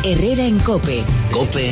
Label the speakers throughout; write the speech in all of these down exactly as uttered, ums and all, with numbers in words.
Speaker 1: Herrera en COPE.
Speaker 2: COPE.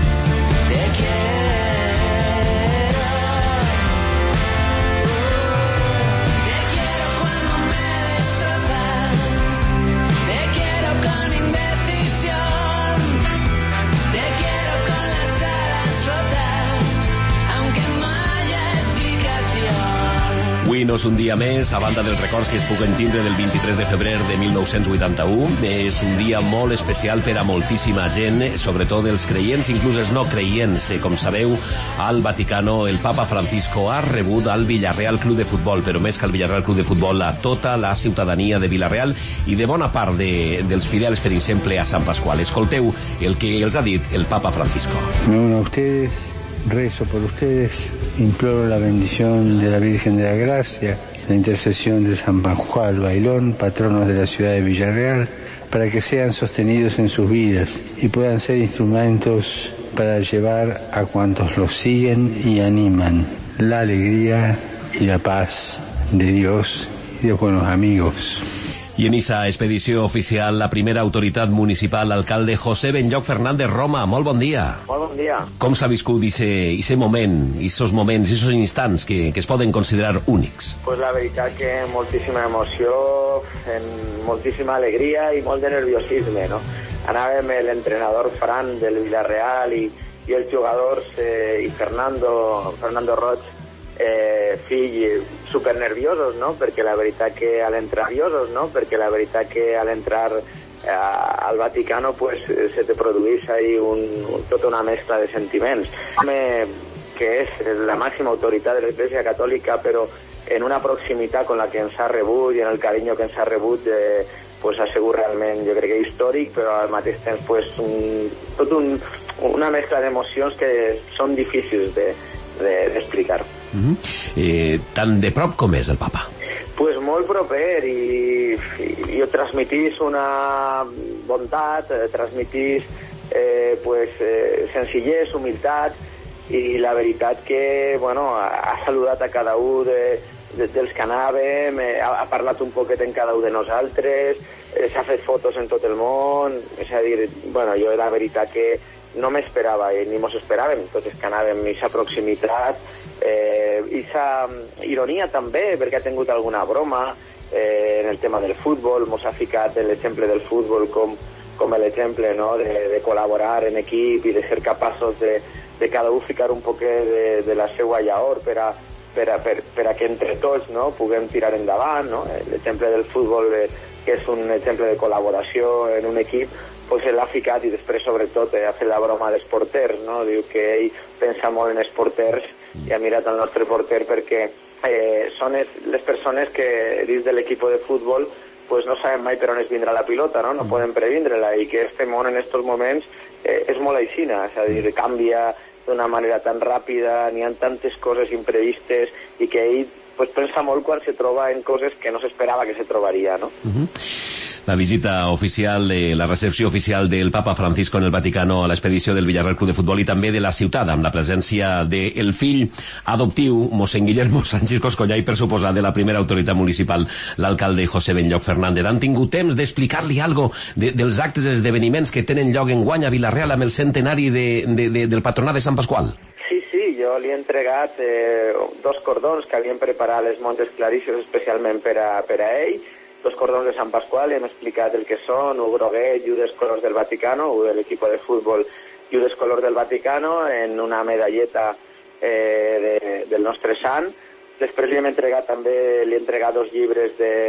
Speaker 3: Avui no és un dia més, a banda dels records que es puguen tindre del vint-i-tres de febrer de mil nou-cents vuitanta-u. És un dia molt especial per a moltíssima gent, sobretot els creients, inclús els no creients. Com sabeu, al Vaticano el papa Francisco ha rebut al Villarreal Club de Futbol, però més que al Villarreal Club de Futbol, a tota la ciutadania de Villarreal i de bona part de, dels fidels, per exemple, a Sant Pasqual. Escolteu el que els ha dit el papa Francisco.
Speaker 4: Me uno a ustedes, rezo por ustedes, imploro la bendición de la Virgen de la Gracia, la intercesión de San Pascual Bailón, patronos de la ciudad de Villarreal, para que sean sostenidos en sus vidas y puedan ser instrumentos para llevar a cuantos los siguen y animan la alegría y la paz de Dios y de buenos amigos.
Speaker 3: I en esa expedició oficial, la primera autoritat municipal, l'alcalde José Benlloc Fernández Roma. Molt bon dia.
Speaker 5: Molt bon dia.
Speaker 3: Com s'ha viscut aquest moment, aquests moments, aquests instants que, que es poden considerar únics?
Speaker 5: Pues la veritat que moltíssima emoció, en moltíssima alegria i molt de nerviosisme, no? Anàvem l'entrenador Fran del Villarreal i, i els jugadors eh, i Fernando, Fernando Roig, eh, fill, super nerviosos, no? Perquè la veritat que a l'entrar nerviosos, no? Perquè la veritat que a l'entrar eh, al Vaticano pues se te produeix ahí un, un, tota una mescla de sentiments. Me, que és la màxima autoritat de l'Església Catòlica, però en una proximitat con la que ens ha rebut i en el carinyo que ens ha rebut, eh, pues ha sigut realment, jo crec que històric, però al mateix temps pues un, tot un, una mescla d'emocions que són difícils de, de, d'explicar.
Speaker 3: Uh-huh. eh, tan de prop com és el papa?
Speaker 5: Pues molt proper i, i, i transmitís una bondat, eh, transmitís eh, pues, eh, senzillesa, humilitat, i la veritat que bueno, ha, ha saludat a cada un de, de, dels que anàvem, eh, ha, ha parlat un poquet en cada un de nosaltres, eh, s'ha fet fotos en tot el món, és a dir, bueno, jo la veritat que no m'esperava i ni mos esperàvem, tots els que anàvem, i aquesta proximitat, eh, i aquesta ironia també, perquè ha tingut alguna broma eh, en el tema del futbol, mos ha ficat l'exemple del futbol com, com l'exemple, no? de, de col·laborar en equip i de ser capaços de, de cada un ficar un poquet de, de la seva llaor per a, per a, per, per a que entre tots, no? puguem tirar endavant, no? L'exemple del futbol, eh, que és un exemple de col·laboració en un equip, pues l'ha ficat, i després sobretot eh, ha fet la broma dels porters, no? Diu que ell pensa molt en els porters i ha mirat el nostre porter perquè eh, són es, les persones que dins de l'equip de futbol pues no saben mai per on es vindrà la pilota, no? No poden previndre-la, i que este món en estos moments eh, és molt aixina, és a dir, canvia d'una manera tan ràpida, n'hi ha tantes coses imprevistes, i que ell pues, pensa molt quan se troba en coses que no s'esperava que se trobaria, no?
Speaker 3: Uh-huh. La visita oficial, eh, la recepció oficial del papa Francisco en el Vaticano a l'expedició del Villarreal Club de Futbol, i també de la ciutat, amb la presència del fill adoptiu, mossèn Guillermo Sánchez Coscollà, i per suposar de la primera autoritat municipal, l'alcalde José Benlloc Fernández. Han tingut temps d'explicar-li algo de, dels actes i esdeveniments que tenen lloc en guany a Villarreal amb el centenari de, de, de, del patronat de Sant Pasqual?
Speaker 5: Sí, sí, jo li he entregat eh, dos cordons que havien preparat les monges clarisses especialment per a, per a ell, dos cordons de Sant Pasqual, i hem explicat el que són, un groguet i un dels colors del Vaticano, un de l'equip de futbol i un dels colors del Vaticano, en una medalleta eh, de, del nostre sant. Després li hem entregat també, li he entregat dos llibres de,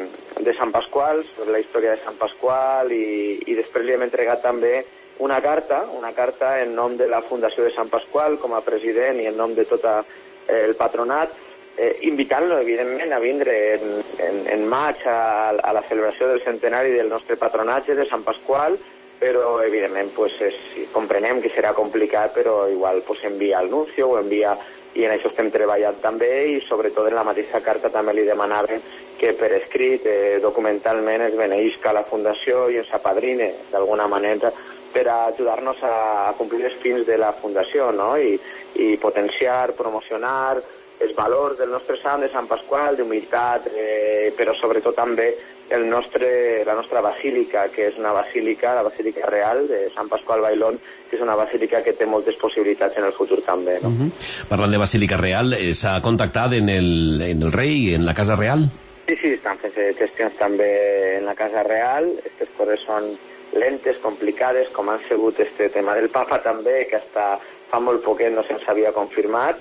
Speaker 5: de Sant Pasqual, sobre la història de Sant Pasqual, i, i després li hem entregat també una carta, una carta en nom de la Fundació de Sant Pasqual com a president i en nom de tot eh, el patronat, eh, invitant-lo, evidentment, a vindre en, en, en maig a, a la celebració del centenari del nostre patronatge de Sant Pasqual, però, evidentment, pues, és, comprenem que serà complicat, però igual pues, envia el nuncio o envia, i en això estem treballant també, i sobretot en la mateixa carta també li demanaven que per escrit, eh, documentalment, es beneïsca la Fundació i ens apadrine, d'alguna manera, per a ajudar-nos a, a complir els fins de la Fundació, no? I, i potenciar, promocionar els valors del nostre sant de Sant Pasqual, d'humilitat, eh, però sobretot també el nostre, la nostra basílica, que és una basílica, la Basílica Real de Sant Pasqual Bailón, que és una basílica que té moltes possibilitats en el futur també, no?
Speaker 3: Uh-huh. Parlant de Basílica Real, eh, s'ha contactat en el, en el rei, en la Casa Real?
Speaker 5: Sí, sí, estan fent gestions també en la Casa Real. Aquestes coses són lentes, complicades, com han sigut este tema del papa també, que hasta fa molt poquet no se'ns havia confirmat,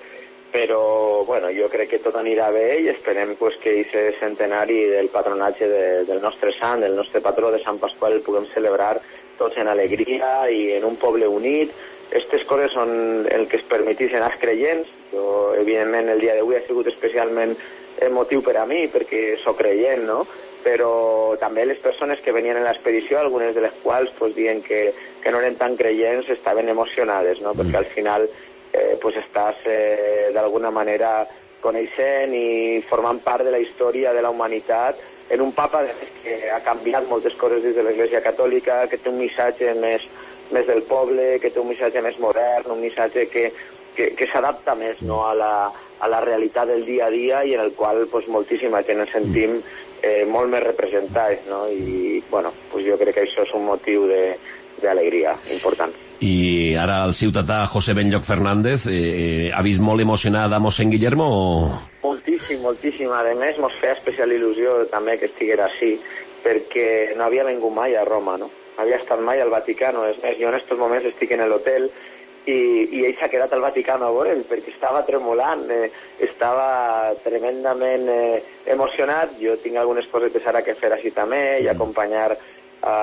Speaker 5: però bueno, jo crec que tot anirà bé i esperem pues, que aquest centenari del patronatge de, del nostre sant, del nostre patró de Sant Pasqual, el puguem celebrar tots en alegria i en un poble unit. Aquestes coses són el que es permetixen als creients. Jo, evidentment, el dia d'avui ha sigut especialment emotiu per a mi, perquè soc creient, no? Però també les persones que venien en l'expedició, algunes de les quals pues, dient que, que no eren tan creients, estaven emocionades, no? Perquè al final eh, pues estàs eh, d'alguna manera coneixent i formant part de la història de la humanitat en un papa que ha canviat moltes coses des de l'Església Catòlica, que té un missatge més, més del poble, que té un missatge més modern, un missatge que, que, que s'adapta més, no, a, la, a la realitat del dia a dia i en el qual pues, moltíssima gent ens sentim eh, molt més representats, no? I bueno, pues jo crec que això és un motiu d'alegria important.
Speaker 3: I ara el ciutadà José Benlloch Fernández eh, ha vist molt emocionat a mossèn Guillermo? O...
Speaker 5: Moltíssim, moltíssim. A més, mos feia especial il·lusió també que estiguera així, perquè no havia vingut mai a Roma, no? No havia estat mai al Vaticano. És més, jo en aquests moments estic en l'hotel i, i ell s'ha quedat al Vaticano a veure'l, perquè estava tremolant, eh, estava tremendament eh, emocionat. Jo tinc algunes cosetes ara que fer així també, i acompanyar a,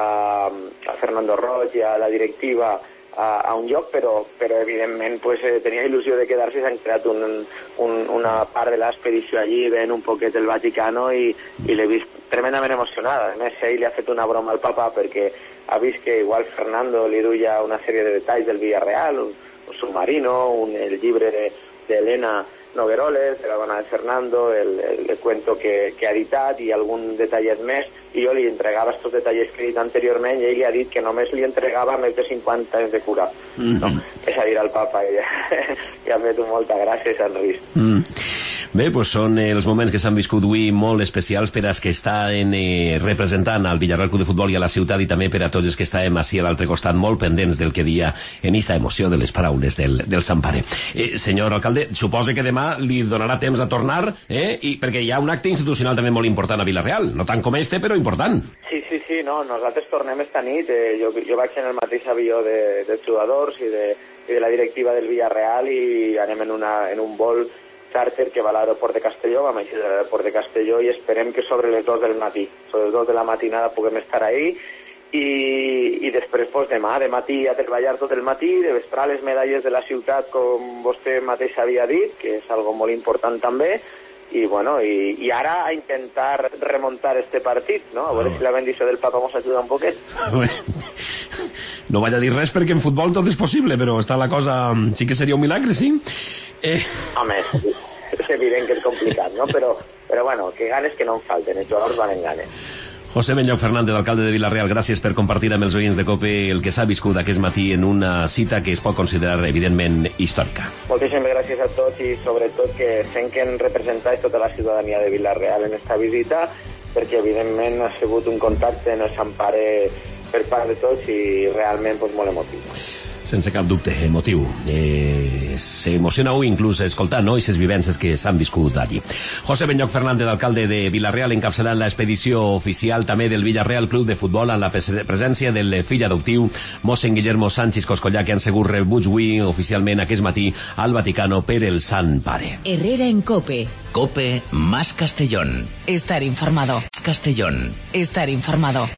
Speaker 5: a Fernando Roig i a la directiva a, a un lloc, però, però evidentment pues, eh, tenia il·lusió de quedar-se. S'han creat un, un, una part de l'expedició allí, ven un poquet del Vaticano i, i l'he vist tremendament emocionada. A més, ell li ha fet una broma al papa perquè ha vist que igual Fernando li duia una sèrie de detalls del Villarreal, un, un submarino, un, el llibre d'Helena de, Nogueroles, de la dona de Fernando, el, el, el cuento que, que ha editat i algun detallet més, i jo li entregava aquests detalls que he dit anteriorment i ell li ha dit que només li entregava més de cinquanta anys de cura. Mm-hmm. No? És a dir, al papa, i ja m'ha fet molta gràcia, s'han risc. Mm.
Speaker 3: Bé, doncs són els moments que s'han viscut avui molt especials per als que estan eh, representant al Villarreal Club de Futbol i a la ciutat, i també per a tots els que estàvem així a l'altre costat molt pendents del que dia en esa emoció de les paraules del, del Sant Pare. Eh, senyor alcalde, suposa que demà li donarà temps a tornar, eh? I, perquè hi ha un acte institucional també molt important a Villarreal, no tant com este, però important.
Speaker 5: Sí, sí, sí, no, nosaltres tornem esta nit, eh, jo, jo vaig en el mateix avió de, de jugadors i de, i de la directiva del Villarreal i anem en, una, en un vol charter que va a l'aeroport de Castelló, vam eixir de l'aeroport de Castelló i esperem que sobre les dos del matí, sobre les dos de la matinada puguem estar ahí i, i després pues, demà, de matí a treballar tot el matí, de vesprar les medalles de la ciutat com vostè mateix havia dit, que és algo molt important també, i bueno, i, i ara a intentar remuntar este partit, no? A veure oh. si la bendició del papa mos ajuda un poquet.
Speaker 3: No vaig a dir res perquè en futbol tot és possible, però està la cosa... Sí que seria un milagre, sí?
Speaker 5: Eh... Home, és evident que és complicat, no? Però, però bueno, que ganes que no en falten, els jugadors van en ganes.
Speaker 3: José Benlloch Fernández, alcalde de Villarreal, gràcies per compartir amb els oients de COPE el que s'ha viscut aquest matí en una cita que es pot considerar evidentment històrica.
Speaker 5: Moltíssimes gràcies a tots i sobretot que sent que en representáis tota la ciutadania de Villarreal en esta visita, perquè evidentment ha sigut un contacte en el Sant Pare per part de tots i realment pues, molt emotiu.
Speaker 3: Sense cap dubte, emotiu. Eh, S'emociona-ho inclús escoltant, no?, aquestes vivències que s'han viscut allí. José Benlloch Fernández, alcalde de Villarreal, encapçalant l'expedició oficial també del Villarreal Club de Futbol en la presència del fill adoptiu mossèn Guillermo Sánchez Coscollà, que han sigut rebuts avui oficialment aquest matí al Vaticano per el Sant Pare.
Speaker 1: Herrera en COPE.
Speaker 2: COPE más Castellón.
Speaker 1: Estar informado.
Speaker 2: Castellón.
Speaker 1: Estar informado.